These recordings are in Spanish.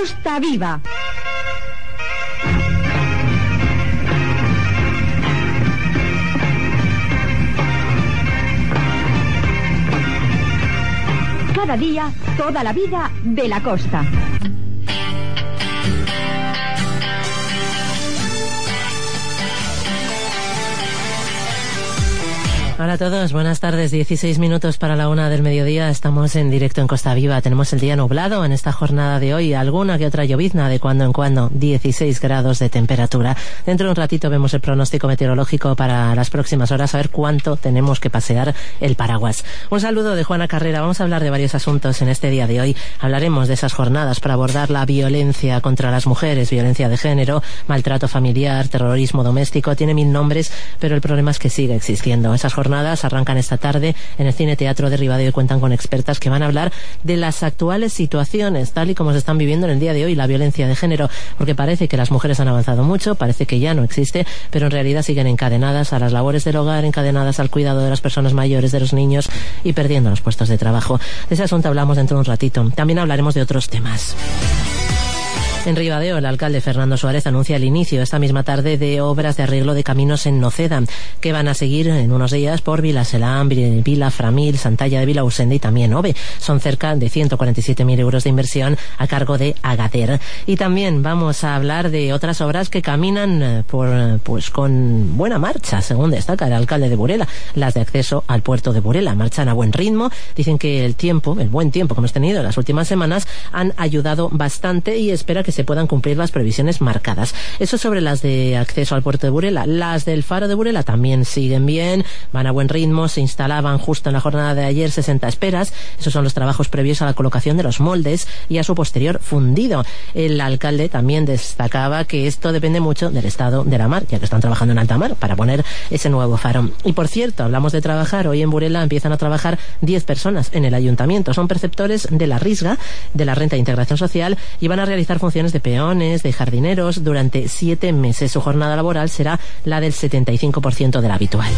Costa Viva. Cada día, toda la vida de la costa. Hola a todos, buenas tardes, 16 minutos para la 1 del mediodía, estamos en directo en Costa Viva, tenemos el día nublado en esta jornada de hoy, alguna que otra llovizna de cuando en cuando, 16 grados de temperatura. Dentro de un ratito vemos el pronóstico meteorológico para las próximas horas, a ver cuánto tenemos que pasear el paraguas. Un saludo de Juana Carrera, vamos a hablar de varios asuntos en este día de hoy, hablaremos de esas jornadas para abordar la violencia contra las mujeres, violencia de género, maltrato familiar, terrorismo doméstico, tiene 1000 nombres, pero el problema es que sigue existiendo. Esas jornadas arrancan esta tarde en el Cine Teatro de Ribadeo y cuentan con expertas que van a hablar de las actuales situaciones, tal y como se están viviendo en el día de hoy, la violencia de género, porque parece que las mujeres han avanzado mucho, parece que ya no existe, pero en realidad siguen encadenadas a las labores del hogar, encadenadas al cuidado de las personas mayores, de los niños y perdiendo los puestos de trabajo. De ese asunto hablamos dentro de un ratito. También hablaremos de otros temas. En Ribadeo, el alcalde Fernando Suárez anuncia el inicio esta misma tarde de obras de arreglo de caminos en Noceda, que van a seguir en unos días por Vilaselán, Vila Framil, Santalla de Vilausende y también Ove. Son cerca de 147.000 euros de inversión a cargo de Agader. Y también vamos a hablar de otras obras que caminan con buena marcha, según destaca el alcalde de Burela. Las de acceso al puerto de Burela marchan a buen ritmo. Dicen que el buen tiempo que hemos tenido en las últimas semanas han ayudado bastante y espera que se puedan cumplir las previsiones marcadas. Eso sobre las de acceso al puerto de Burela. Las del faro de Burela también siguen bien, van a buen ritmo, se instalaban justo en la jornada de ayer 60 esperas. Esos son los trabajos previos a la colocación de los moldes y a su posterior fundido. El alcalde también destacaba que esto depende mucho del estado de la mar, ya que están trabajando en alta mar para poner ese nuevo faro. Y por cierto, hablamos de trabajar, hoy en Burela empiezan a trabajar 10 personas en el ayuntamiento. Son perceptores de la RISGA, de la Renta de Integración Social, y van a realizar funciones de peones, de jardineros durante 7 meses. Su jornada laboral será la del 75% de la habitual.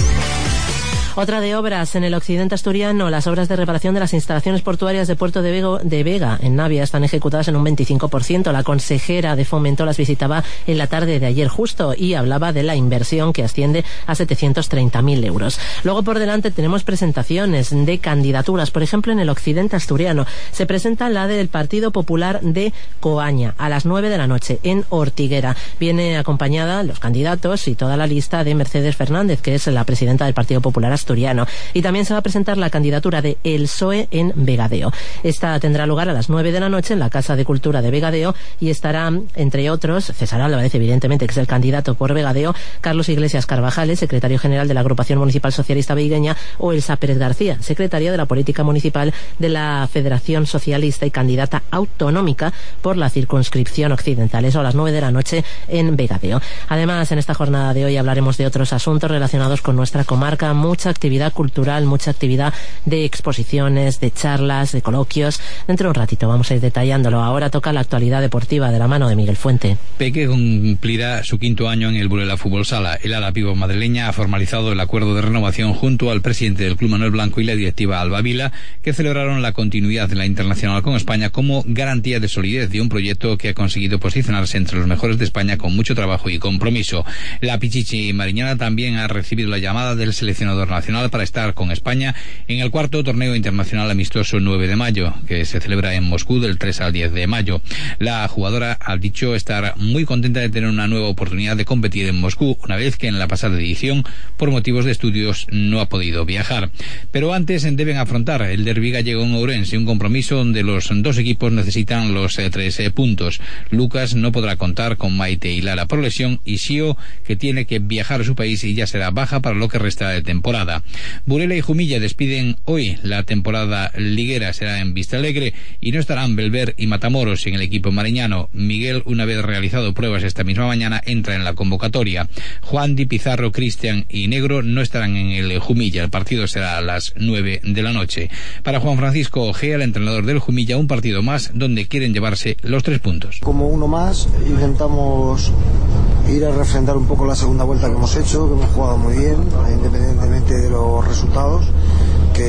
Otra de obras en el occidente asturiano, las obras de reparación de las instalaciones portuarias de Puerto de Vega en Navia están ejecutadas en un 25%. La consejera de Fomento las visitaba en la tarde de ayer justo y hablaba de la inversión que asciende a 730.000 euros. Luego por delante tenemos presentaciones de candidaturas, por ejemplo en el occidente asturiano. Se presenta la del Partido Popular de Coaña a las 9 de la noche en Ortiguera. Viene acompañada los candidatos y toda la lista de Mercedes Fernández, que es la presidenta del Partido Popular asturiano. Y también se va a presentar la candidatura de El PSOE en Vegadeo. Esta tendrá lugar a las 9 de la noche en la Casa de Cultura de Vegadeo y estará, entre otros, César Álvarez, evidentemente, que es el candidato por Vegadeo, Carlos Iglesias Carvajales, secretario general de la Agrupación Municipal Socialista Veigueña, o Elsa Pérez García, secretaria de la Política Municipal de la Federación Socialista y candidata autonómica por la circunscripción occidental. Eso a las 9 de la noche en Vegadeo. Además, en esta jornada de hoy hablaremos de otros asuntos relacionados con nuestra comarca, mucha actividad cultural, mucha actividad de exposiciones, de charlas, de coloquios. Dentro de un ratito vamos a ir detallándolo. Ahora toca la actualidad deportiva de la mano de Miguel Fuente. Peque cumplirá su 5º año en el Burela Fútbol Sala. El ala pivo madrileña ha formalizado el acuerdo de renovación junto al presidente del club Manuel Blanco y la directiva Alba Vila, que celebraron la continuidad de la internacional con España como garantía de solidez de un proyecto que ha conseguido posicionarse entre los mejores de España con mucho trabajo y compromiso. La Pichichi Mariñana también ha recibido la llamada del seleccionador nacional para estar con España en el 4º torneo internacional amistoso 9 de mayo, que se celebra en Moscú del 3 al 10 de mayo. La jugadora ha dicho estar muy contenta de tener una nueva oportunidad de competir en Moscú, una vez que en la pasada edición, por motivos de estudios, no ha podido viajar. Pero antes deben afrontar el derbi gallego en Ourense, un compromiso donde los dos equipos necesitan los 3 puntos. Lucas no podrá contar con Maite y Lara por lesión y Xio, que tiene que viajar a su país y ya será baja para lo que resta de temporada. Burela y Jumilla despiden hoy la temporada liguera, será en Vistalegre, y no estarán Belver y Matamoros en el equipo mariñano. Miguel, una vez realizado pruebas esta misma mañana, entra en la convocatoria. Juan Di, Pizarro, Cristian y Negro no estarán en el Jumilla. El partido será a las 9 de la noche. Para Juan Francisco Ojea, el entrenador del Jumilla, un partido más donde quieren llevarse los 3 puntos. Como uno más, intentamos ir a refrendar un poco la segunda vuelta que hemos hecho, que hemos jugado muy bien, independientemente de los resultados, que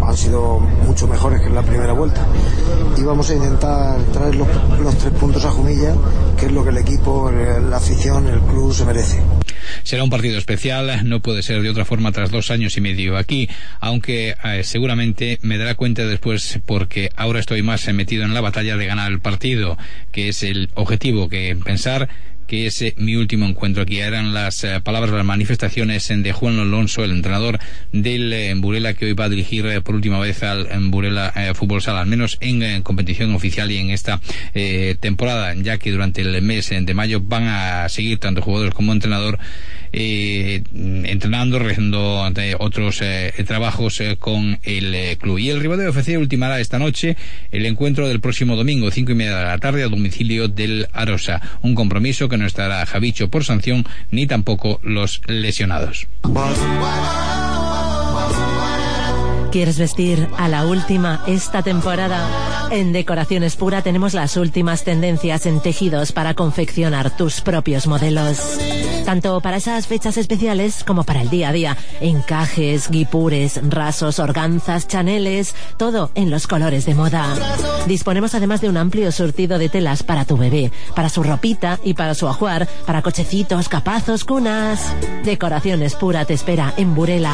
han sido mucho mejores que en la primera vuelta. Y vamos a intentar traer los 3 puntos a Jumilla, que es lo que el equipo, la afición, el club se merece. Será un partido especial, no puede ser de otra forma tras 2 años y medio aquí, aunque seguramente me dará cuenta después, porque ahora estoy más metido en la batalla de ganar el partido, que es el objetivo, que pensar que es mi último encuentro aquí. Eran las palabras, las manifestaciones de Juan Alonso, el entrenador del Burela, que hoy va a dirigir por última vez al Burela Fútbol Sala, al menos en competición oficial y en esta temporada, ya que durante el mes de mayo van a seguir tanto jugadores como entrenador entrenando, realizando otros trabajos con el club. Y el Ribadeo FC ultimará esta noche el encuentro del próximo domingo, 5:30 de la tarde, a domicilio del Arosa. Un compromiso que no estará Javicho por sanción, ni tampoco los lesionados. ¿Quieres vestir a la última esta temporada? En Decoraciones Pura tenemos las últimas tendencias en tejidos para confeccionar tus propios modelos. Tanto para esas fechas especiales como para el día a día. Encajes, guipures, rasos, organzas, chaneles, todo en los colores de moda. Disponemos además de un amplio surtido de telas para tu bebé, para su ropita y para su ajuar, para cochecitos, capazos, cunas. Decoraciones Pura te espera en Burela.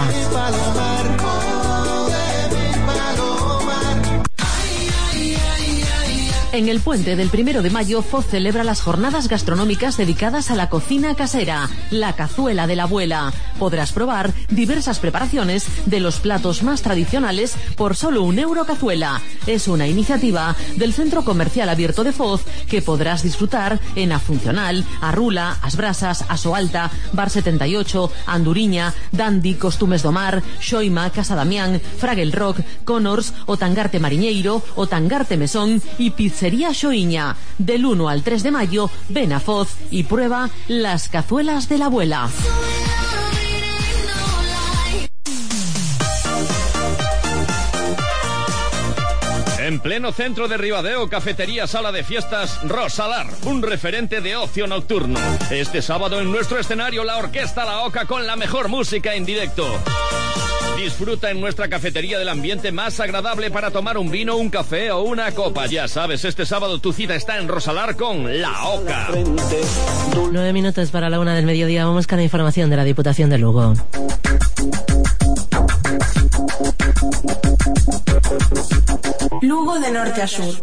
En el puente del 1 de mayo, Foz celebra las jornadas gastronómicas dedicadas a la cocina casera, la cazuela de la abuela. Podrás probar diversas preparaciones de los platos más tradicionales por solo €1 cazuela. Es una iniciativa del Centro Comercial Abierto de Foz que podrás disfrutar en A Funcional, Arrula, As Brasas, Aso Alta, Bar 78, Anduriña, Dandy, Costumes do Mar, Xoima, Casa Damián, Fraggle Rock, Connors, Otangarte Mariñeiro, Otangarte Mesón y Pizzería Xoiña. Del 1 al 3 de mayo, ven a Foz y prueba las cazuelas de la abuela. En pleno centro de Ribadeo, cafetería Sala de Fiestas Rosalar, un referente de ocio nocturno. Este sábado en nuestro escenario la Orquesta La Oca con la mejor música en directo. Disfruta en nuestra cafetería del ambiente más agradable para tomar un vino, un café o una copa. Ya sabes, este sábado tu cita está en Rosalar con La Oca. 9 minutos para la 1 del mediodía. Vamos con la información de la Diputación de Lugo. Lugo de norte a sur.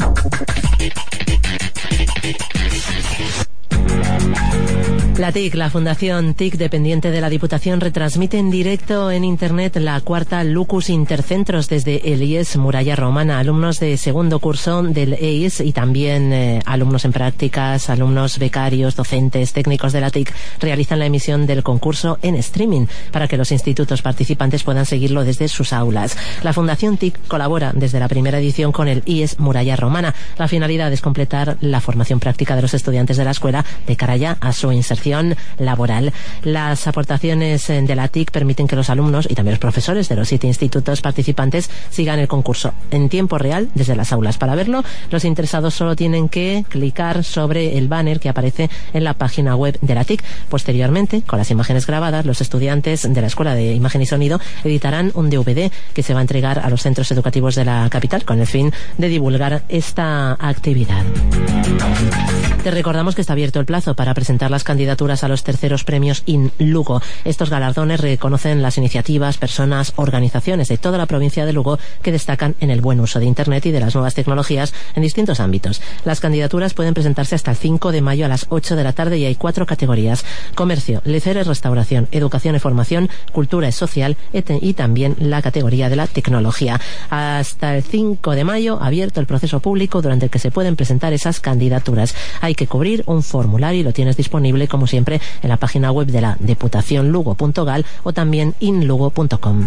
La TIC, la Fundación TIC, dependiente de la Diputación, retransmite en directo en Internet la cuarta Lucus Intercentros desde el IES Muralla Romana. Alumnos de segundo curso del EIS y también alumnos en prácticas, alumnos becarios, docentes, técnicos de la TIC realizan la emisión del concurso en streaming para que los institutos participantes puedan seguirlo desde sus aulas. La Fundación TIC colabora desde la primera edición con el IES Muralla Romana. La finalidad es completar la formación práctica de los estudiantes de la escuela de cara ya a su inserción laboral. Las aportaciones de la TIC permiten que los alumnos y también los profesores de los 7 institutos participantes sigan el concurso en tiempo real desde las aulas. Para verlo, los interesados solo tienen que clicar sobre el banner que aparece en la página web de la TIC. Posteriormente, con las imágenes grabadas, los estudiantes de la Escuela de Imagen y Sonido editarán un DVD que se va a entregar a los centros educativos de la capital con el fin de divulgar esta actividad. Te recordamos que está abierto el plazo para presentar las candidaturas a los terceros premios IN Lugo. Estos galardones reconocen las iniciativas, personas, organizaciones de toda la provincia de Lugo que destacan en el buen uso de Internet y de las nuevas tecnologías en distintos ámbitos. Las candidaturas pueden presentarse hasta el 5 de mayo a las 8 de la tarde y hay 4 categorías: comercio, lecer y restauración, educación y formación, cultura y social y también la categoría de la tecnología. Hasta el 5 de mayo abierto el proceso público durante el que se pueden presentar esas candidaturas. Hay que cubrir un formulario y lo tienes disponible como siempre en la página web de la Deputación Lugo.gal o también inlugo.com.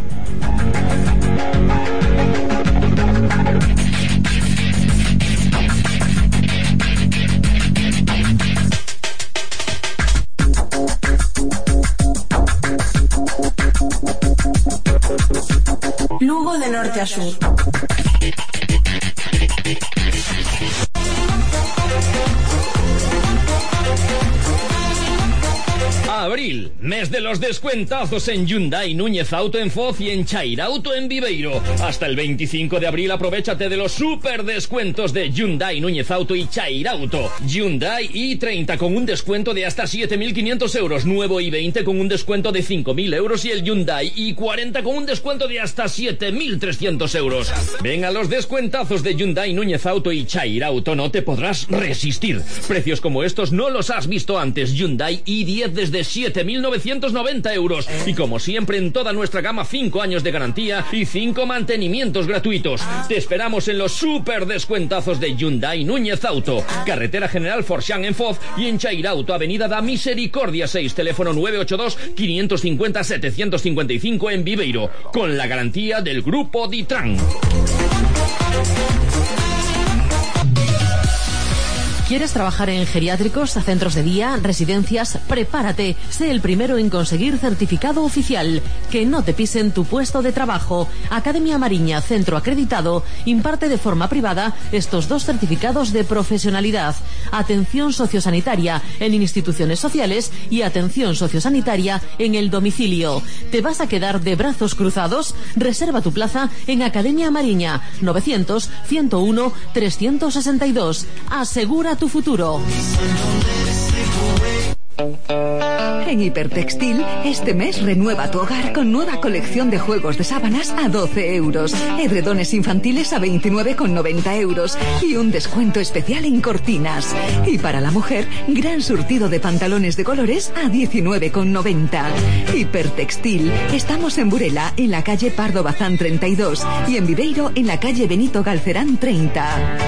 Lugo de norte a sur. abril, mes de los descuentazos en Hyundai Núñez Auto en Foz y en Chairauto en Viveiro. Hasta el 25 de abril aprovechate de los super descuentos de Hyundai Núñez Auto y Chairauto. Hyundai i30 con un descuento de hasta 7.500 euros, nuevo i20 con un descuento de 5.000 euros y el Hyundai i40 con un descuento de hasta 7.300 euros. Ven a los descuentazos de Hyundai Núñez Auto y Chairauto, no te podrás resistir. Precios como estos no los has visto antes. Hyundai i10 desde 7.990 euros. Y como siempre en toda nuestra gama 5 años de garantía y 5 mantenimientos gratuitos. Te esperamos en los super descuentazos de Hyundai Núñez Auto. Carretera General Forchan en Foz y en Chairauto, Avenida da Misericordia 6, teléfono 982-550-755 en Viveiro, con la garantía del Grupo Ditran. ¿Quieres trabajar en geriátricos, centros de día, residencias? Prepárate, sé el primero en conseguir certificado oficial. Que no te pisen tu puesto de trabajo. Academia Mariña, centro acreditado, imparte de forma privada estos 2 certificados de profesionalidad. Atención sociosanitaria en instituciones sociales y atención sociosanitaria en el domicilio. ¿Te vas a quedar de brazos cruzados? Reserva tu plaza en Academia Mariña, 900-101-362. Asegura tu futuro. En Hipertextil, este mes renueva tu hogar con nueva colección de juegos de sábanas a 12 euros, edredones infantiles a 29,90 euros y un descuento especial en cortinas. Y para la mujer, gran surtido de pantalones de colores a 19,90. Hipertextil, estamos en Burela, en la calle Pardo Bazán 32 y en Viveiro, en la calle Benito Galcerán 30.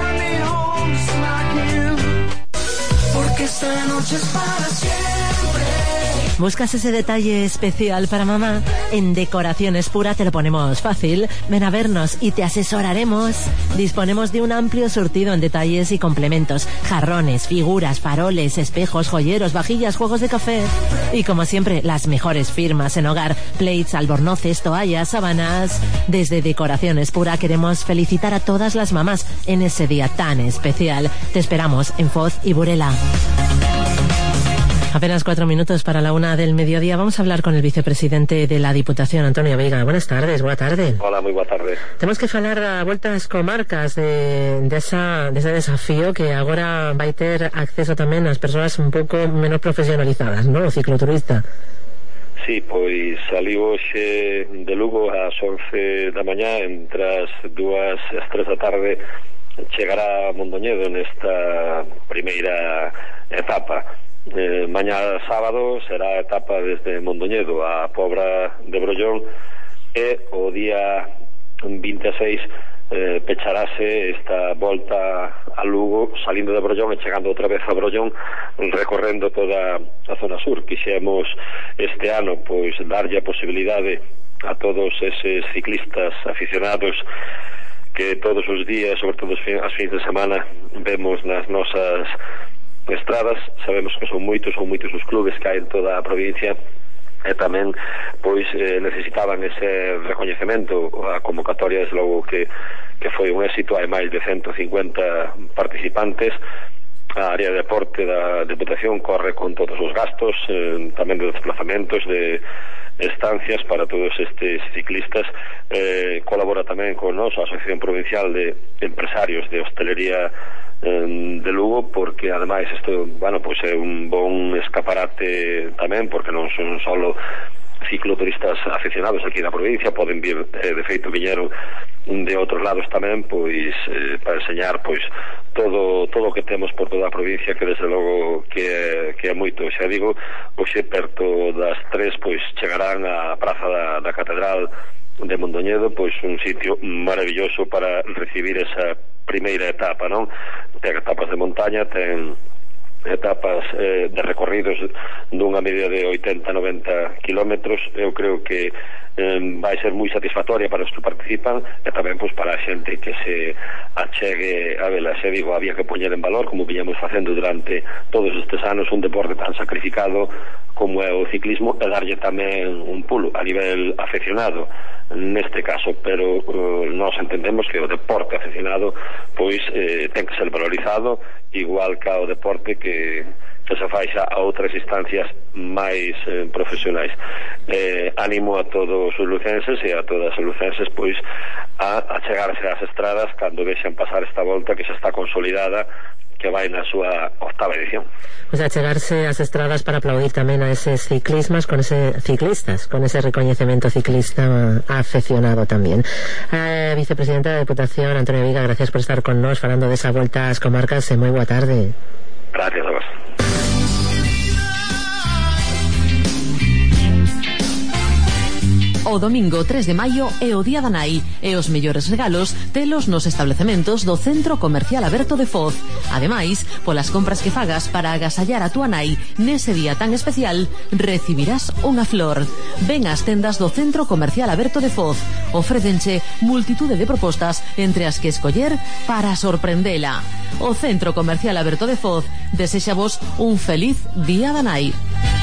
Porque esta noche es para siempre. ¿Buscas ese detalle especial para mamá? En Decoraciones Pura te lo ponemos fácil. Ven a vernos y te asesoraremos. Disponemos de un amplio surtido en detalles y complementos. Jarrones, figuras, faroles, espejos, joyeros, vajillas, juegos de café. Y como siempre, las mejores firmas en hogar. Plates, albornoces, toallas, sábanas. Desde Decoraciones Pura queremos felicitar a todas las mamás en ese día tan especial. Te esperamos en Foz y Burela. Apenas 4 minutos para la 1 del mediodía. Vamos a hablar con el vicepresidente de la Diputación, Antonio Veiga. Buenas tardes, boa tarde. Hola, moi boa tarde. Temos que falar a voltas comarcas dese desafío que agora vai ter acceso tamén ás persoas un pouco menos profesionalizadas, non? O cicloturista. Sí, pois saliu hoxe de Lugo ás 11 da mañá, entre as 2 e as 3 da tarde chegará a Mondoñedo nesta primeira etapa. Mañá sábado será a etapa desde Mondoñedo a Pobra de Brollón e o día 26 pecharase esta volta a Lugo salindo de Brollón e chegando outra vez a Brollón, recorrendo toda a zona sur. Quixemos este ano pois darlle a posibilidade a todos eses ciclistas aficionados que todos os días, sobre todo as fins de semana, vemos nas nosas estradas. Sabemos que son moitos os clubes que hai en toda a provincia e tamén pois necesitaban ese recoñecemento. A convocatoria desde logo que foi un éxito, hai máis de 150 participantes. A área de deporte da Deputación corre con todos os gastos, tamén de desplazamentos, de estancias para todos estes ciclistas. Colabora tamén con a Asociación Provincial de Empresarios de Hostelería de Lugo, porque ademais isto, pois é un bon escaparate tamén, porque non son solo cicloturistas aficionados aquí da provincia, poden vir, de feito viñeron de outros lados tamén, pois para enseñar pois todo o que temos por toda a provincia, que desde logo que é moito. Xa digo, hoxe perto das 3 pois chegarán á Praza da Catedral de Mondoñedo, pois un sitio maravilloso para recibir esa primeira etapa, non? Ten etapas de montaña, ten etapas de recorridos dunha media de 80-90 kilómetros. Eu creo que vai ser moi satisfactoria para os que participan e tamén pois para a xente que se achegue a vela. Xa digo, había que poñer en valor, como viñamos facendo durante todos estes anos, un deporte tan sacrificado como é o ciclismo, e darlle tamén un pulo a nivel aficionado neste caso, pero nós entendemos que o deporte aficionado pois ten que ser valorizado igual que o deporte que que se faixa a outras instancias máis profesionais. Animo a todos os lucenses e a todas as lucenses pois a chegarse ás estradas cando deixen pasar esta volta que xa está consolidada, que vai na súa 8ª edición. Pues a chegarse ás estradas para aplaudir tamén a eses ciclistas, con ese recoñecemento ciclista afeccionado tamén. Vicepresidenta da Deputación, Antonio Viga, gracias por estar con nós falando desa volta ás comarcas e moi boa tarde. Gracias a vos. O domingo 3 de maio é o Día da Nai e os mellores regalos telos nos establecementos do Centro Comercial Aberto de Foz. Ademais, polas compras que fagas para agasallar a túa nai nese día tan especial, recibirás unha flor. Ven ás tendas do Centro Comercial Aberto de Foz. Ofrécenche multitude de propostas entre as que escoller para sorprendela. O Centro Comercial Aberto de Foz deséxavos un feliz Día da Nai.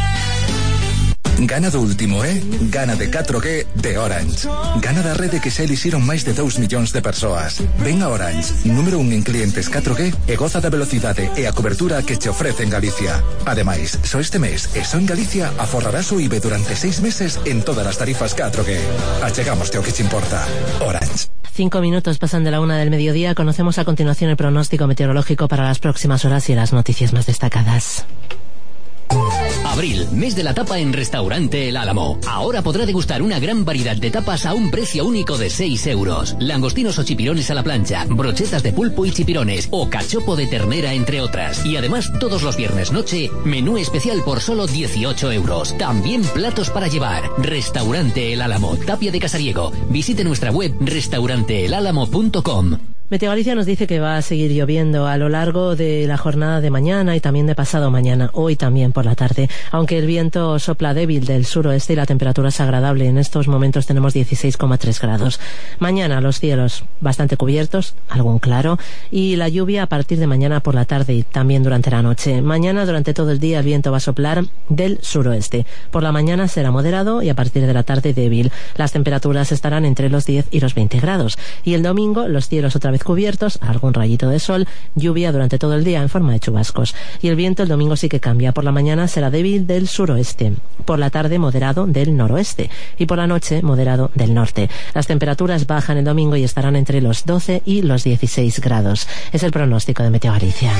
Gana do último, Gana de 4G de Orange. Gana da rede que xa elixiron máis de 2 millóns de persoas. Ven a Orange, número 1 en clientes 4G e goza da velocidade e a cobertura que te ofrece en Galicia. Ademais, só este mes e só en Galicia aforrarás o IBE durante 6 meses en todas as tarifas 4G. Achegámoste o que te importa. Orange. 5 minutos pasan de la 1 del mediodía. Conocemos a continuación el pronóstico meteorológico para las próximas horas y las noticias más destacadas. Abril, mes de la tapa en Restaurante El Álamo. Ahora podrá degustar una gran variedad de tapas a un precio único de 6 euros. Langostinos o chipirones a la plancha, brochetas de pulpo y chipirones o cachopo de ternera, entre otras. Y además, todos los viernes noche, menú especial por solo 18 euros. También platos para llevar. Restaurante El Álamo, Tapia de Casariego. Visite nuestra web restauranteelálamo.com. Meteo Galicia nos dice que va a seguir lloviendo a lo largo de la jornada de mañana y también de pasado mañana, hoy también por la tarde, aunque el viento sopla débil del suroeste y la temperatura es agradable. En estos momentos tenemos 16,3 grados. Mañana los cielos bastante cubiertos, algún claro, y la lluvia a partir de mañana por la tarde y también durante la noche. Mañana durante todo el día el viento va a soplar del suroeste. Por la mañana será moderado y a partir de la tarde débil. Las temperaturas estarán entre los 10 y los 20 grados. Y el domingo los cielos otra vez cubiertos, algún rayito de sol, lluvia durante todo el día en forma de chubascos. Y el viento el domingo sí que cambia. Por la mañana será débil del suroeste, por la tarde moderado del noroeste y por la noche moderado del norte. Las temperaturas bajan el domingo y estarán entre los 12 y los 16 grados. Es el pronóstico de Meteo Galicia.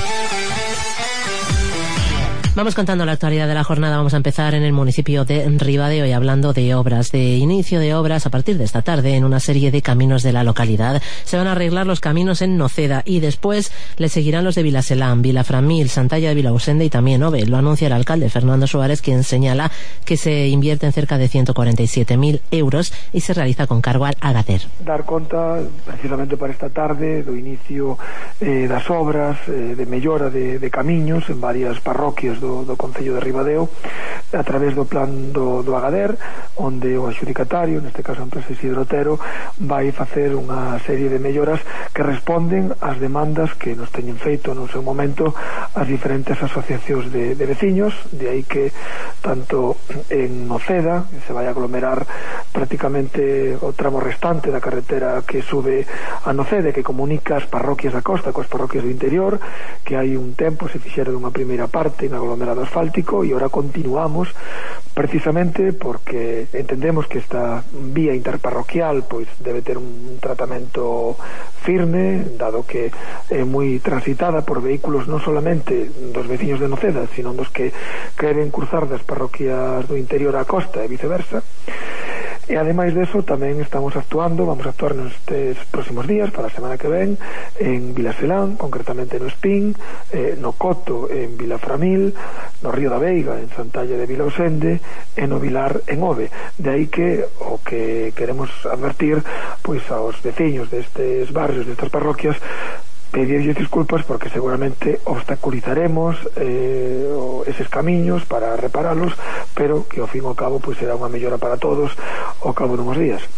Vamos contando la actualidad de la jornada. Vamos a empezar en el municipio de Ribadeo y hablando de obras, de inicio de obras a partir de esta tarde en una serie de caminos de la localidad. Se van a arreglar los caminos en Noceda y después le seguirán los de Vilaselán, Vilaframil, Santalla de Vilausende y también Ove. Lo anuncia el alcalde Fernando Suárez, quien señala que se invierte en cerca de 147.000 euros y se realiza con cargo al Agader. Dar conta precisamente para esta tarde do inicio das obras de mellora de camiños en varias parroquias do Concello de Ribadeo a través do plan do Agader, onde o adxudicatario, neste caso a empresa Isidro Otero, vai facer unha serie de melloras que responden ás demandas que nos teñen feito no seu momento as diferentes asociacións de veciños. De aí que tanto en Noceda se vai aglomerar prácticamente o tramo restante da carretera que sube a Noceda, que comunica as parroquias da costa coas parroquias do interior, que hai un tempo se fixera dunha primeira parte en aglomerado asfáltico e ahora continuamos precisamente porque entendemos que esta vía interparroquial pois debe ter un tratamento firme, dado que é moi transitada por vehículos non solamente dos veciños de Noceda, sino dos que queren cruzar das parroquias do interior á costa e viceversa. E ademais deso tamén vamos a actuar nestes próximos días, para a semana que ven, en Vilaselán, concretamente no Espín, no Coto en Vilaframil, no Río da Veiga en Santalla de Vilausende e no Vilar en Ove. De aí que o que queremos advertir pois aos veciños destes barrios, destas parroquias, pedirlle disculpas porque seguramente obstaculizaremos eses camiños para reparalos, pero que ao fin e ao cabo pois será unha mellora para todos ao cabo dunhos días.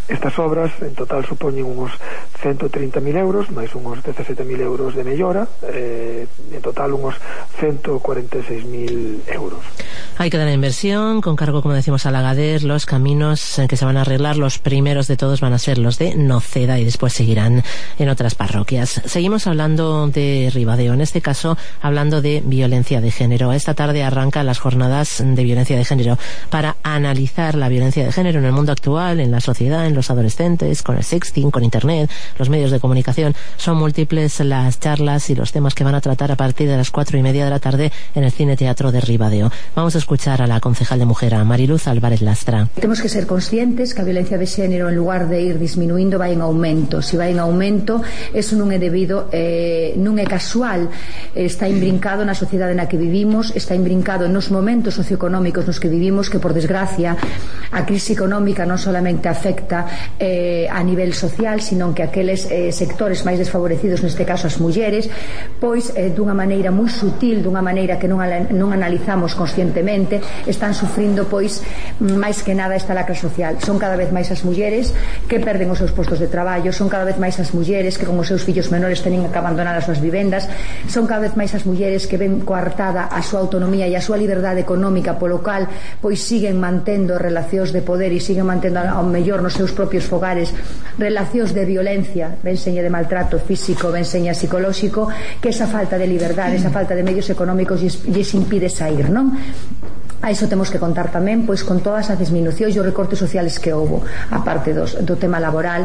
Estas obras en total supoñen uns 130.000 euros, máis uns 17.000 euros de mellora, en total uns 146.000 euros. Hay que dar inversión con cargo, como decimos, al Agadir. Los caminos que se van a arreglar, los primeros de todos van a ser los de Noceda y después seguirán en otras parroquias. Seguimos hablando de Ribadeo, en este caso hablando de violencia de género. Esta tarde arrancan las jornadas de violencia de género para analizar la violencia de género en el mundo actual, en la sociedad, en los adolescentes, con el sexting, con internet, los medios de comunicación. Son múltiples las charlas y los temas que van a tratar a partir de las 4:30 de la tarde en el Cine Teatro de Ribadeo. Vamos a escuchar a la concejal de Mujer, a Mariluz Álvarez Lastra. Temos que ser conscientes que a violencia de xénero, en lugar de ir disminuindo, vai en aumento. Se vai en aumento, eso non é debido, non é casual, está imbrincado na sociedade na que vivimos, está imbrincado nos momentos socioeconómicos nos que vivimos, que por desgracia a crise económica non solamente afecta a nivel social, sino que aqueles sectores máis desfavorecidos, neste caso as mulleres, pois dunha maneira moi sutil, dunha maneira que non analizamos conscientemente, están sufrindo pois máis que nada esta lacra social. Son cada vez máis as mulleres que perden os seus postos de traballo, son cada vez máis as mulleres que con os seus fillos menores teñen que abandonar as súas vivendas, son cada vez máis as mulleres que ven coartada a súa autonomía e a súa liberdade económica, polo cal pois siguen mantendo relacións de poder e siguen mantendo ao mellor nos seus propios fogares relacións de violencia, ben seña de maltrato físico, ben seña psicolóxico, que esa falta de liberdade, esa falta de medios económicos lles impide sair, non? A iso temos que contar tamén pois con todas as disminucións e os recortes sociales que houbo, aparte do tema laboral,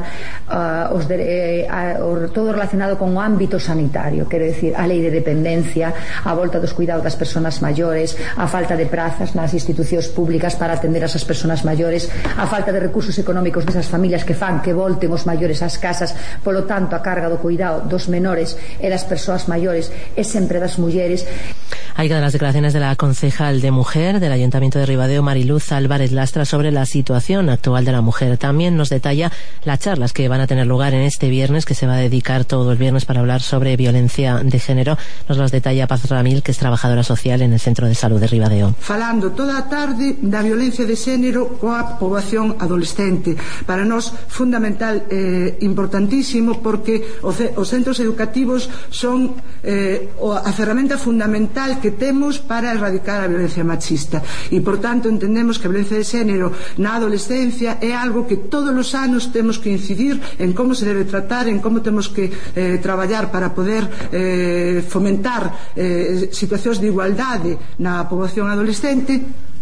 todo relacionado con o ámbito sanitario, quero decir, a lei de dependencia, a volta dos cuidados das persoas maiores, a falta de prazas nas institucións públicas para atender a esas persoas maiores, a falta de recursos económicos desas familias que fan que volten os maiores ás casas, polo tanto a carga do cuidado dos menores e das persoas maiores é sempre das mulleres. Hay que dar las declaraciones de la concejal de Mujer del Ayuntamiento de Ribadeo, Mariluz Álvarez Lastra, sobre la situación actual de la mujer. También nos detalla las charlas que van a tener lugar en este viernes, que se va a dedicar todo el viernes para hablar sobre violencia de género. Nos los detalla Paz Ramil, que es trabajadora social en el Centro de Salud de Ribadeo. Falando toda a tarde da violencia de género coa poboación adolescente. Para nós fundamental, importantísimo, porque os centros educativos son a ferramenta fundamental que temos para erradicar a violencia machista e, por tanto, entendemos que a violencia de xénero na adolescencia é algo que todos os anos temos que incidir en como se debe tratar, en como temos que traballar para poder fomentar situacións de igualdade na poboación adolescente.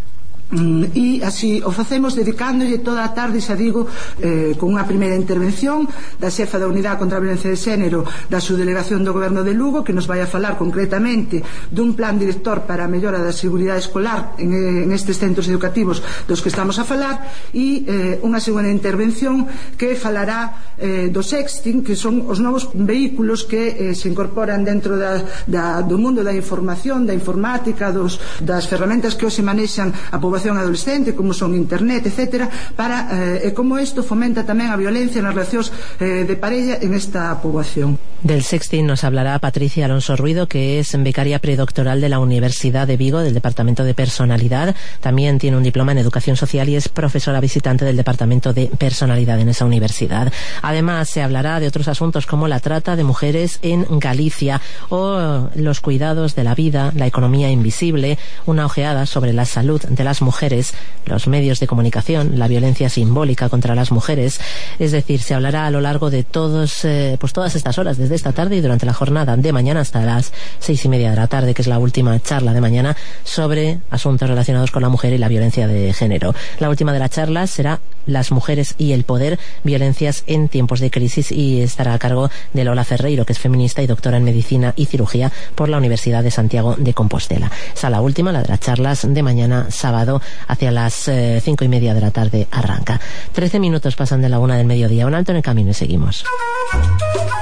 E así o facemos dedicándolle toda a tarde, xa digo, con unha primeira intervención da xefa da Unidade contra a Violencia de Xénero da subdelegación do Goberno de Lugo, que nos vai a falar concretamente dun plan director para a mellora da seguridade escolar en estes centros educativos dos que estamos a falar, e unha segunda intervención que falará do sexting, que son os novos vehículos que se incorporan dentro do mundo da información, da informática, das ferramentas que hoxe manexan a poboación adolescente, como son internet, etcétera, para como isto fomenta tamén a violencia nas relacións de parella en esta poboación. Del sexting nos hablará Patricia Alonso Ruido, que es becaria predoctoral de la Universidad de Vigo, del Departamento de Personalidad. También tiene un diploma en Educación Social y es profesora visitante del Departamento de Personalidad en esa universidad. Además, se hablará de otros asuntos como la trata de mujeres en Galicia o los cuidados de la vida, la economía invisible, una ojeada sobre la salud de las mujeres, los medios de comunicación, la violencia simbólica contra las mujeres. Es decir, se hablará a lo largo de todas estas horas, desde esta tarde y durante la jornada de mañana hasta las 6:30 de la tarde, que es la última charla de mañana, sobre asuntos relacionados con la mujer y la violencia de género. La última de las charlas será Las mujeres y el poder, violencias en tiempos de crisis, y estará a cargo de Lola Ferreiro, que es feminista y doctora en medicina y cirugía por la Universidad de Santiago de Compostela. Esa la última, la de las charlas de mañana sábado, hacia las 5:30 de la tarde arranca. 13 minutos pasan de la 1 del mediodía. Un alto en el camino y seguimos.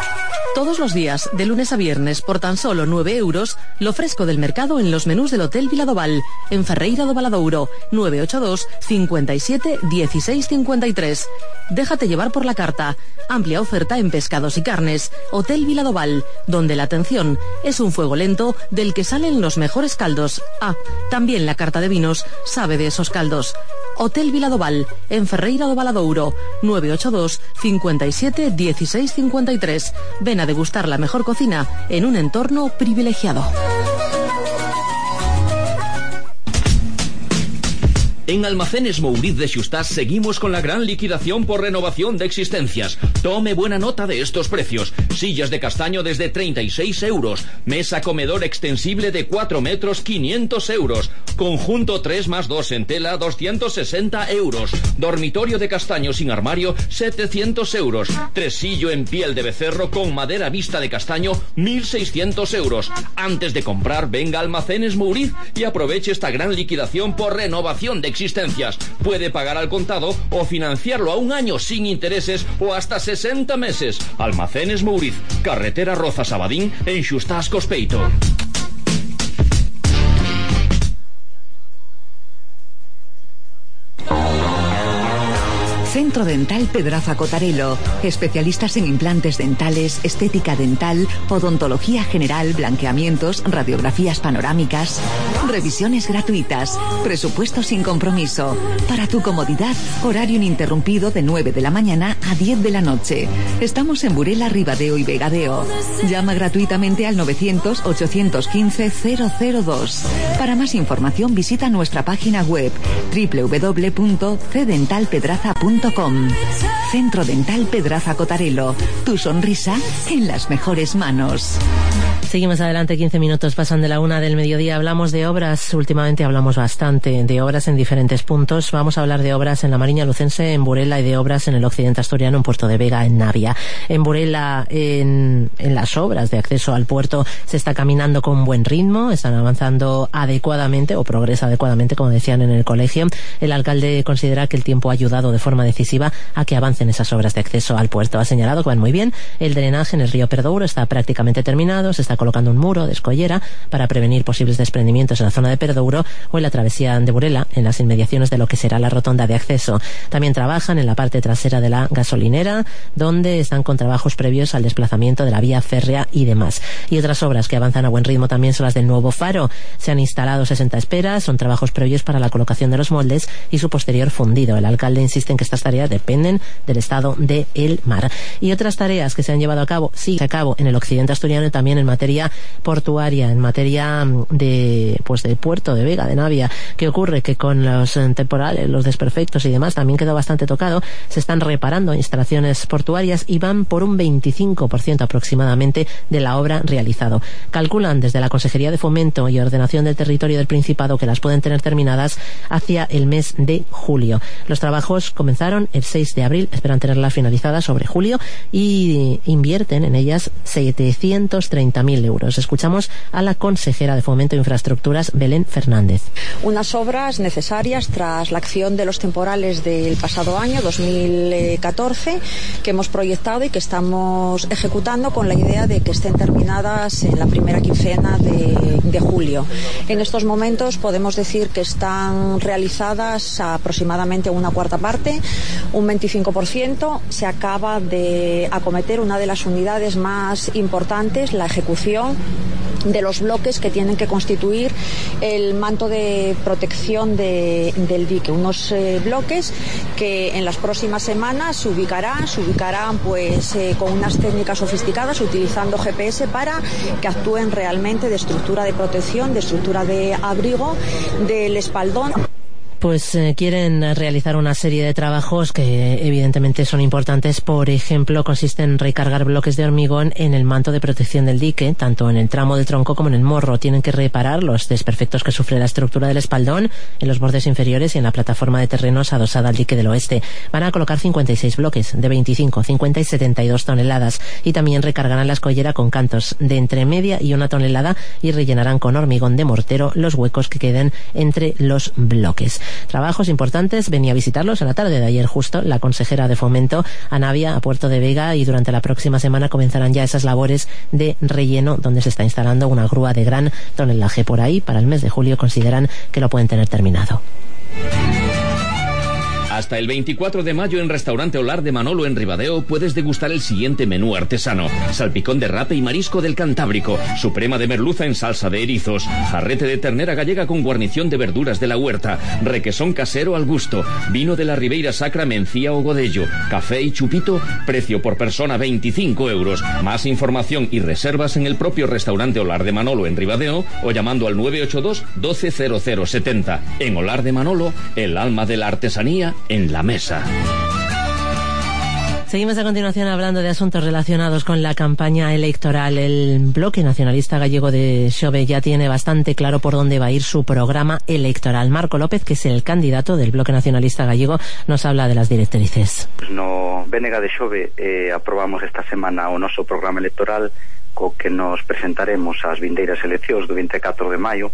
Todos los días, de lunes a viernes, por tan solo 9 euros, lo fresco del mercado en los menús del Hotel Viladoval, en Ferreira do Valadouro, 982 57 16 53. Déjate llevar por la carta. Amplia oferta en pescados y carnes. Hotel Viladoval, donde la atención es un fuego lento del que salen los mejores caldos. Ah, también la carta de vinos sabe de esos caldos. Hotel Viladoval, en Ferreira do Valadouro, 982 57 16 53. Ven a degustar la mejor cocina en un entorno privilegiado. En Almacenes Mouriz de Xustás seguimos con la gran liquidación por renovación de existencias. Tome buena nota de estos precios. Sillas de castaño desde 36 euros. Mesa comedor extensible de 4 metros, 500 euros. Conjunto 3+2 en tela, 260 euros. Dormitorio de castaño sin armario, 700 euros. Tresillo en piel de becerro con madera vista de castaño, 1.600 euros. Antes de comprar, venga a Almacenes Mouriz y aproveche esta gran liquidación por renovación de existencias. Puede pagar al contado o financiarlo a un año sin intereses o hasta 60 meses. Almacenes Mouriz, carretera Rozas-Abadín, en Xustás Cospeito. Centro Dental Pedraza Cotarelo. Especialistas en implantes dentales, estética dental, odontología general, blanqueamientos, radiografías panorámicas. Revisiones gratuitas. Presupuesto sin compromiso. Para tu comodidad, horario ininterrumpido de 9 de la mañana a 10 de la noche. Estamos en Burela, Ribadeo y Vegadeo. Llama gratuitamente al 900-815-002. Para más información visita nuestra página web www.cdentalpedraza.com. Centro Dental Pedraza Cotarelo. Tu sonrisa en las mejores manos. Seguimos adelante, 15 minutos pasan de la 1 del mediodía. Hablamos de obras, últimamente hablamos bastante de obras en diferentes puntos. Vamos a hablar de obras en la Mariña Lucense, en Burela, y de obras en el occidente asturiano, en Puerto de Vega, en Navia. En Burela, en las obras de acceso al puerto se está caminando con buen ritmo, están avanzando adecuadamente o progresa adecuadamente, como decían en el colegio. El alcalde considera que el tiempo ha ayudado de forma decisiva a que avancen esas obras de acceso al puerto. Ha señalado que van muy bien. El drenaje en el río Perdouro está prácticamente terminado. Se está colocando un muro de escollera para prevenir posibles desprendimientos en la zona de Perdouro o en la travesía de Burela, en las inmediaciones de lo que será la rotonda de acceso. También trabajan en la parte trasera de la gasolinera, donde están con trabajos previos al desplazamiento de la vía férrea y demás. Y otras obras que avanzan a buen ritmo también son las del nuevo faro. Se han instalado 60 esperas, son trabajos previos para la colocación de los moldes y su posterior fundido. El alcalde insiste en que estas tareas dependen del estado del mar. Y otras tareas que se han llevado a cabo, sigue a cabo en el occidente asturiano y también en materia portuaria, en materia de puerto de Vega, de Navia. ¿Qué ocurre? Que con los temporales, los desperfectos y demás, también quedó bastante tocado. Se están reparando instalaciones portuarias y van por un 25% aproximadamente de la obra realizado. Calculan desde la Consejería de Fomento y Ordenación del Territorio del Principado que las pueden tener terminadas hacia el mes de julio. Los trabajos comenzaron el 6 de abril, esperan tenerlas finalizadas sobre julio y invierten en ellas 730.000 euros. Escuchamos a la consejera de Fomento e Infraestructuras, Belén Fernández. Unas obras necesarias tras la acción de los temporales del pasado año, 2014, que hemos proyectado y que estamos ejecutando con la idea de que estén terminadas en la primera quincena de julio. En estos momentos podemos decir que están realizadas aproximadamente una cuarta parte, un 25%. Se acaba de acometer una de las unidades más importantes, la ejecución de los bloques que tienen que constituir el manto de protección del dique, unos bloques que en las próximas semanas se ubicarán pues con unas técnicas sofisticadas, utilizando GPS para que actúen realmente de estructura de protección, de estructura de abrigo del espaldón. Pues quieren realizar una serie de trabajos que evidentemente son importantes. Por ejemplo, consiste en recargar bloques de hormigón en el manto de protección del dique, tanto en el tramo del tronco como en el morro. Tienen que reparar los desperfectos que sufre la estructura del espaldón en los bordes inferiores y en la plataforma de terrenos adosada al dique del oeste. Van a colocar 56 bloques de 25, 50 y 72 toneladas y también recargarán la escollera con cantos de entre media y 1 tonelada y rellenarán con hormigón de mortero los huecos que queden entre los bloques. Trabajos importantes, venía a visitarlos en la tarde de ayer justo la consejera de Fomento, Anavia, a Puerto de Vega, y durante la próxima semana comenzarán ya esas labores de relleno donde se está instalando una grúa de gran tonelaje. Por ahí, para el mes de julio, consideran que lo pueden tener terminado. Hasta el 24 de mayo en Restaurante Olar de Manolo en Ribadeo puedes degustar el siguiente menú artesano: salpicón de rape y marisco del Cantábrico, suprema de merluza en salsa de erizos, jarrete de ternera gallega con guarnición de verduras de la huerta, requesón casero al gusto, vino de la Ribeira Sacra, mencía o godello, café y chupito, precio por persona 25 euros. Más información y reservas en el propio Restaurante Olar de Manolo en Ribadeo o llamando al 982 120070. En Olar de Manolo, el alma de la artesanía en la mesa. Seguimos a continuación hablando de asuntos relacionados con la campaña electoral. El Bloque Nacionalista Gallego de Xove ya tiene bastante claro por dónde va a ir su programa electoral. Marco López, que es el candidato del Bloque Nacionalista Gallego, nos habla de las directrices. No BNG de Xove aprobamos esta semana o noso programa electoral, co que nos presentaremos ás vindeiras eleccións do 24 de maio.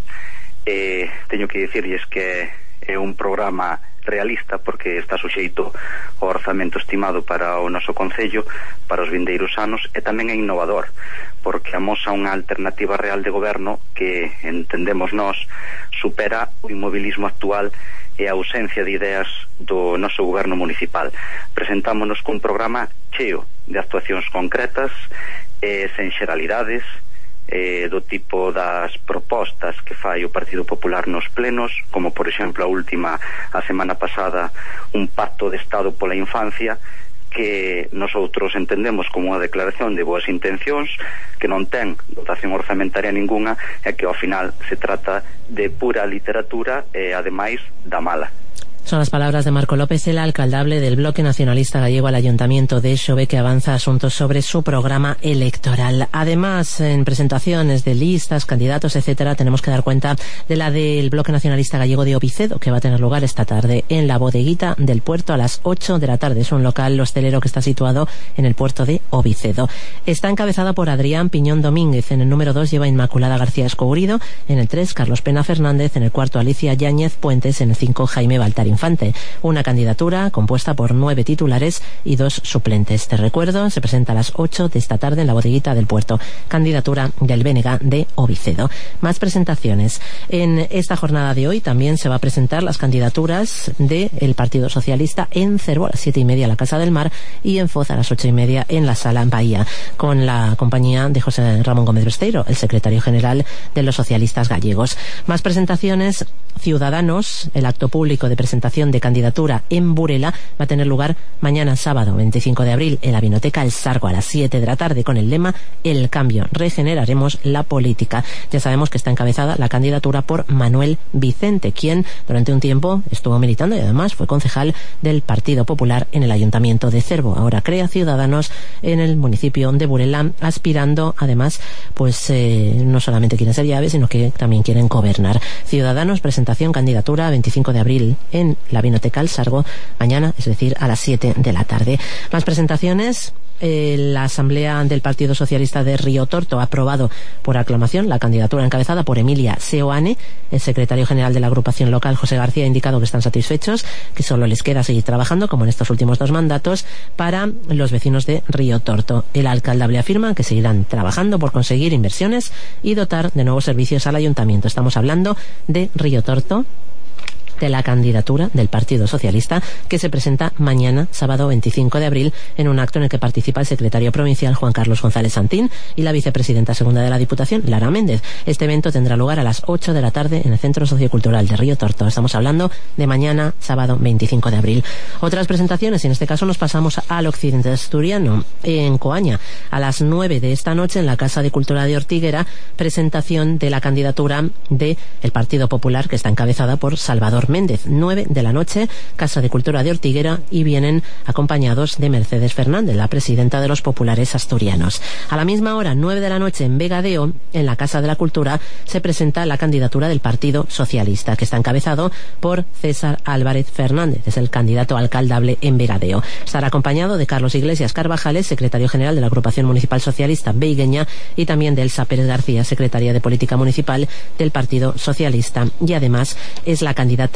Teño que dicirlles que é un programa realista porque está suxeito ao orzamento estimado para o noso concello para os vindeiros anos, e tamén é innovador porque amosa unha alternativa real de goberno que, entendemos nós, supera o inmobilismo actual e a ausencia de ideas do noso goberno municipal. Presentámonos cun programa cheo de actuacións concretas, sen xeralidades, do tipo das propostas que fai o Partido Popular nos plenos, como por exemplo a última, a semana pasada, un pacto de Estado pola infancia, que nosotros entendemos como unha declaración de boas intencións, que non ten dotación orzamentaria ninguna, e que ao final se trata de pura literatura e ademais da mala. Son las palabras de Marco López, el alcaldable del Bloque Nacionalista Gallego al Ayuntamiento de Xove, que avanza asuntos sobre su programa electoral. Además, en presentaciones de listas, candidatos, etcétera, tenemos que dar cuenta de la del Bloque Nacionalista Gallego de Ovicedo, que va a tener lugar esta tarde en la Bodeguita del Puerto a las 8 de la tarde. Es un local hostelero que está situado en el puerto de Ovicedo. Está encabezada por Adrián Piñón Domínguez. En el número 2 lleva Inmaculada García Escourido. En el 3, Carlos Pena Fernández. En el 4, Alicia Yáñez Puentes. En el 5, Jaime Baltarín Infante. Una candidatura compuesta por 9 titulares y 2 suplentes. Te recuerdo, se presenta a las 8 de esta tarde en la Bodeguita del Puerto. Candidatura del BNG de Ovicedo. Más presentaciones. En esta jornada de hoy también se va a presentar las candidaturas del Partido Socialista en Cervo a las 7:30 en la Casa del Mar y en Foz a las 8:30 en la Sala Bahía, con la compañía de José Ramón Gómez Besteiro, el secretario general de los socialistas gallegos. Más presentaciones. Ciudadanos, el acto público de presentación de candidatura en Burela va a tener lugar mañana sábado 25 de abril en la Vinoteca El Sargo a las 7 de la tarde con el lema El cambio, regeneraremos la política. Ya sabemos que está encabezada la candidatura por Manuel Vicente, quien durante un tiempo estuvo militando y además fue concejal del Partido Popular en el Ayuntamiento de Cervo. Ahora crea Ciudadanos en el municipio de Burela, aspirando además, pues no solamente quieren ser llave, sino que también quieren gobernar. Ciudadanos, presentación, candidatura 25 de abril en la Vinoteca El Sargo, mañana, es decir, a las 7 de la tarde. Más presentaciones. La Asamblea del Partido Socialista de Río Torto ha aprobado por aclamación la candidatura encabezada por Emilia Seoane. El secretario general de la agrupación local, José García, ha indicado que están satisfechos, que solo les queda seguir trabajando, como en estos últimos 2 mandatos, para los vecinos de Río Torto. El alcaldable afirma que seguirán trabajando por conseguir inversiones y dotar de nuevos servicios al ayuntamiento. Estamos hablando de Río Torto, de la candidatura del Partido Socialista, que se presenta mañana, sábado 25 de abril, en un acto en el que participa el secretario provincial Juan Carlos González Santín y la vicepresidenta segunda de la Diputación, Lara Méndez. Este evento tendrá lugar a las 8 de la tarde en el Centro Sociocultural de Río Torto. Estamos hablando de mañana, sábado 25 de abril. Otras presentaciones, y en este caso nos pasamos al occidente asturiano, en Coaña, a las 9 de esta noche en la Casa de Cultura de Ortiguera, presentación de la candidatura del Partido Popular, que está encabezada por Salvador Méndez. 9 de la noche, Casa de Cultura de Ortiguera, y vienen acompañados de Mercedes Fernández, la presidenta de los populares asturianos. A la misma hora, 9 de la noche, en Vegadeo, en la Casa de la Cultura, se presenta la candidatura del Partido Socialista, que está encabezado por César Álvarez Fernández, es el candidato alcaldable en Vegadeo. Estará acompañado de Carlos Iglesias Carvajales, secretario general de la Agrupación Municipal Socialista Beigueña, y también de Elsa Pérez García, secretaria de Política Municipal del Partido Socialista, y además es la candidata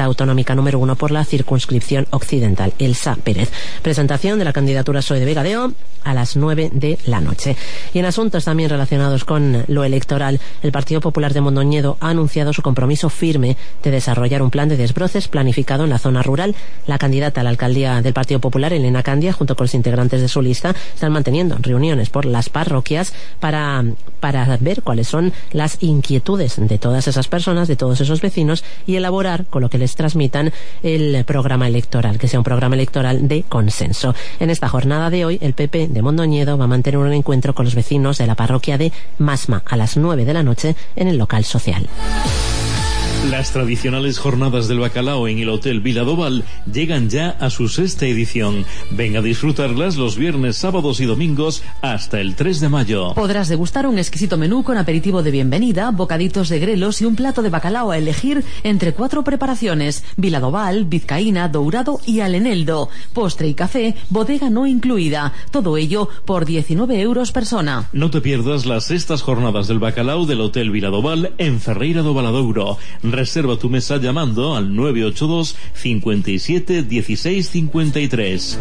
candidata autonómica número 1 por la circunscripción occidental, Elsa Pérez. Presentación de la candidatura PSOE de Vegadeo a las 9 de la noche. Y en asuntos también relacionados con lo electoral, el Partido Popular de Mondoñedo ha anunciado su compromiso firme de desarrollar un plan de desbroces planificado en la zona rural. La candidata a la alcaldía del Partido Popular, Elena Candia, junto con los integrantes de su lista, están manteniendo reuniones por las parroquias para ver cuáles son las inquietudes de todas esas personas, de todos esos vecinos, y elaborar, con lo que les transmitan, el programa electoral, que sea un programa electoral de consenso. En esta jornada de hoy, el PP de Mondoñedo va a mantener un encuentro con los vecinos de la parroquia de Masma a las 9 de la noche en el local social. Las tradicionales jornadas del bacalao en el Hotel Vila do Val llegan ya a su 6ª edición. Ven a disfrutarlas los viernes, sábados y domingos hasta el 3 de mayo. Podrás degustar un exquisito menú con aperitivo de bienvenida, bocaditos de grelos y un plato de bacalao a elegir entre 4 preparaciones: Vila do Val, vizcaína, dourado y aleneldo. Postre y café, bodega no incluida. Todo ello por 19 euros persona. No te pierdas las 6ª jornadas del bacalao del Hotel Vila do Val en Ferreira do Valadouro. Reserva tu mesa llamando al 982 57 16 53.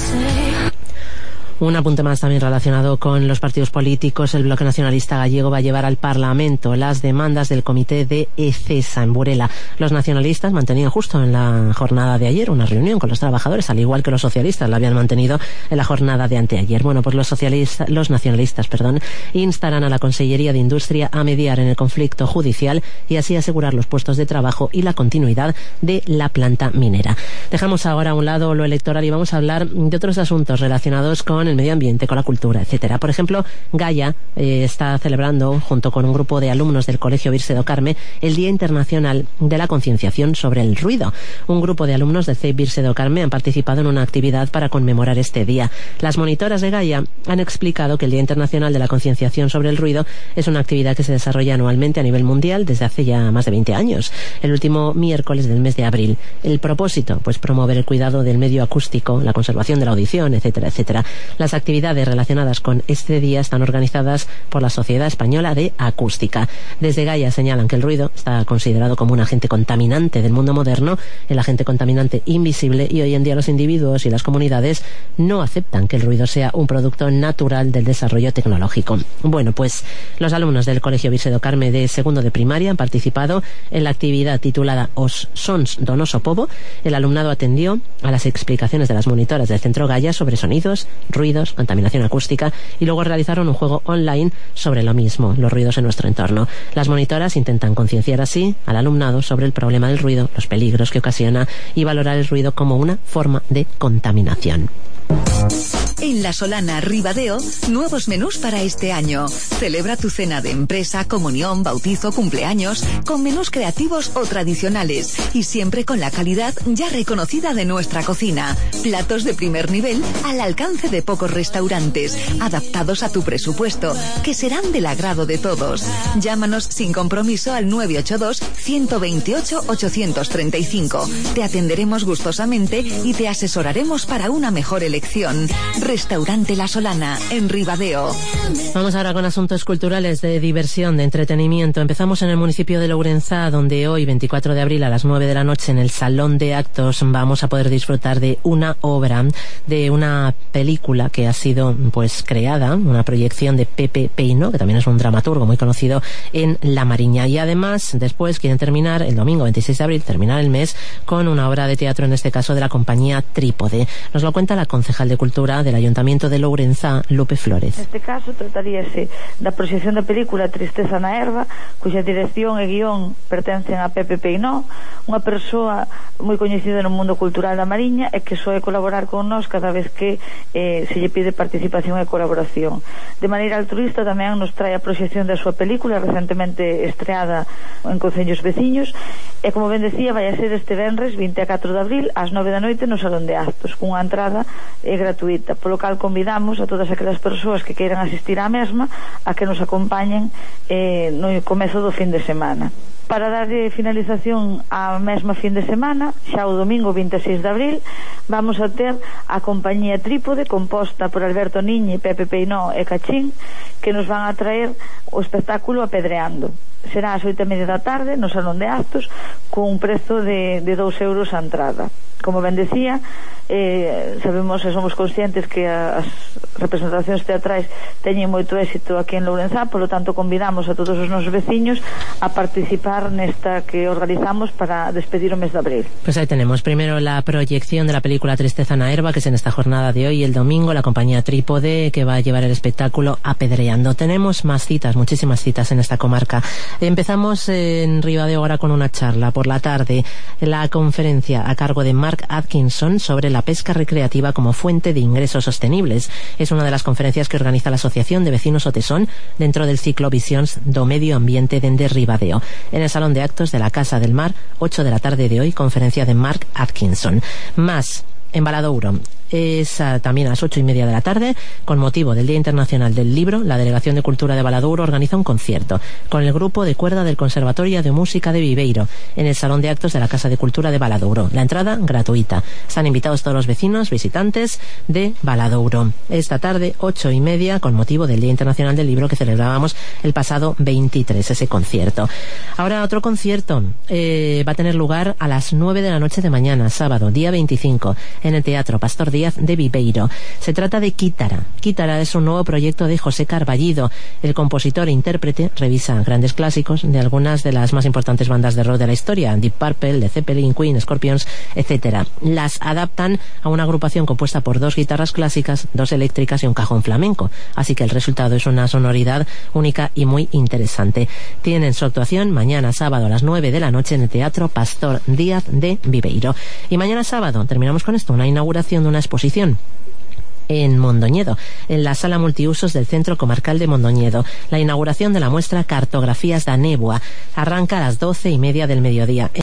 Un apunte más también relacionado con los partidos políticos. El Bloque Nacionalista Gallego va a llevar al Parlamento las demandas del comité de ECESA en Burela. Los nacionalistas mantenían justo en la jornada de ayer una reunión con los trabajadores, al igual que los socialistas la habían mantenido en la jornada de anteayer. Bueno, pues los nacionalistas, instarán a la Consellería de Industria a mediar en el conflicto judicial y así asegurar los puestos de trabajo y la continuidad de la planta minera. Dejamos ahora a un lado lo electoral y vamos a hablar de otros asuntos relacionados con el medio ambiente, con la cultura, etcétera. Por ejemplo, Gaia está celebrando, junto con un grupo de alumnos del Colegio Virse do Carme, el Día Internacional de la Concienciación sobre el Ruido. Un grupo de alumnos del CEIP Virse do Carme han participado en una actividad para conmemorar este día. Las monitoras de Gaia han explicado que el Día Internacional de la Concienciación sobre el Ruido es una actividad que se desarrolla anualmente a nivel mundial desde hace ya más de 20 años, el último miércoles del mes de abril. El propósito, pues promover el cuidado del medio acústico, la conservación de la audición, etcétera, etcétera. Las actividades relacionadas con este día están organizadas por la Sociedad Española de Acústica. Desde Gaia señalan que el ruido está considerado como un agente contaminante del mundo moderno, el agente contaminante invisible, y hoy en día los individuos y las comunidades no aceptan que el ruido sea un producto natural del desarrollo tecnológico. Bueno, pues los alumnos del Colegio Virse do Carme de segundo de primaria han participado en la actividad titulada Os Sons do Noso Pobo. El alumnado atendió a las explicaciones de las monitoras del Centro Gaia sobre sonidos, ruidos, contaminación acústica, y luego realizaron un juego online sobre lo mismo, los ruidos en nuestro entorno. Las monitoras intentan concienciar así al alumnado sobre el problema del ruido, los peligros que ocasiona y valorar el ruido como una forma de contaminación. En La Solana, Ribadeo, nuevos menús para este año. Celebra tu cena de empresa, comunión, bautizo, cumpleaños, con menús creativos o tradicionales y siempre con la calidad ya reconocida de nuestra cocina. Platos de primer nivel al alcance de pocos restaurantes, adaptados a tu presupuesto, que serán del agrado de todos. Llámanos sin compromiso al 982 128 835. Te atenderemos gustosamente y te asesoraremos para una mejor elección. Restaurante La Solana, en Ribadeo. Vamos ahora con asuntos culturales, de diversión, de entretenimiento. Empezamos en el municipio de Lourenzá, donde hoy, 24 de abril, a las 9 de la noche, en el Salón de Actos, vamos a poder disfrutar de una obra, de una película que ha sido pues creada, una proyección de Pepe Peino, que también es un dramaturgo muy conocido en La Mariña. Y además, después quieren terminar, el domingo 26 de abril, terminar el mes, con una obra de teatro, en este caso de la compañía Trípode. Nos lo cuenta la concejal de Cultura del Ayuntamiento de Lourenzá, Lupe Flores. Neste caso trataríase da proxección da película Tristeza na Herba, cuxa dirección e guión pertencen a Pepe Peinó, unha persoa moi coñecida no mundo cultural da Mariña e que soe colaborar con nós cada vez que se lle pide participación e colaboración. De maneira altruista tamén nos trae a proxección da súa película recentemente estreada en concellos veciños e, como ben decía, vai a ser este venres 24 de abril ás 9 da noite no Salón de Actos, cunha entrada gratuita, polo cal convidamos a todas aquelas persoas que queiran asistir á mesma a que nos acompañen no comezo do fin de semana. Para dar finalización á mesma fin de semana, xa o domingo 26 de abril, vamos a ter a compañía Trípode, composta por Alberto Niñi, Pepe Peinó e Cachín, que nos van a traer o espectáculo Apedreando. será ás 8:30 da tarde no Salón de Actos, con un prezo de 2 euros a entrada. Como ben decía, sabemos e somos conscientes que as representacións teatrais teñen moito éxito aquí en Lourenzá, polo tanto convidamos a todos os nosos veciños a participar nesta que organizamos para despedir o mes de abril. Pues ahí tenemos primero la proyección de la película Tristeza na Herba, que es en esta jornada de hoy, y el domingo la compañía Trípode, que va a llevar el espectáculo Apedreando. Tenemos más citas, muchísimas citas en esta comarca. Empezamos en Ribadeo ahora con una charla por la tarde, la conferencia a cargo de Mark Atkinson sobre la pesca recreativa como fuente de ingresos sostenibles. Es una de las conferencias que organiza la Asociación de Vecinos O Tesón dentro del ciclo Visións do Medio Ambiente dende Ribadeo. En el Salón de Actos de la Casa del Mar, 8 de la tarde de hoy, conferencia de Mark Atkinson. Más en Valadouro. Es también a las 8:30 de la tarde, con motivo del Día Internacional del Libro, la Delegación de Cultura de Valadouro organiza un concierto con el grupo de cuerda del Conservatorio de Música de Viveiro en el Salón de Actos de la Casa de Cultura de Valadouro. La entrada gratuita. Están invitados todos los vecinos, visitantes de Valadouro. Esta tarde, 8:30, con motivo del Día Internacional del Libro que celebrábamos el pasado 23, ese concierto. Ahora otro concierto va a tener lugar a las 9 de la noche de mañana, sábado, día 25, en el Teatro Pastor Díaz de Viveiro. Se trata de Quítara. Quítara es un nuevo proyecto de José Carballido. El compositor e intérprete revisa grandes clásicos de algunas de las más importantes bandas de rock de la historia, Deep Purple, Led Zeppelin, Queen, Scorpions, etc. Las adaptan a una agrupación compuesta por 2 guitarras clásicas, 2 eléctricas y un cajón flamenco. Así que el resultado es una sonoridad única y muy interesante. Tienen su actuación mañana sábado a las 9 de la noche en el Teatro Pastor Díaz de Viveiro. Y mañana sábado terminamos con esto, una inauguración de una exposición en Mondoñedo, en la sala multiusos del Centro Comarcal de Mondoñedo. La inauguración de la muestra Cartografías da Néboa arranca a las 12:30 del mediodía.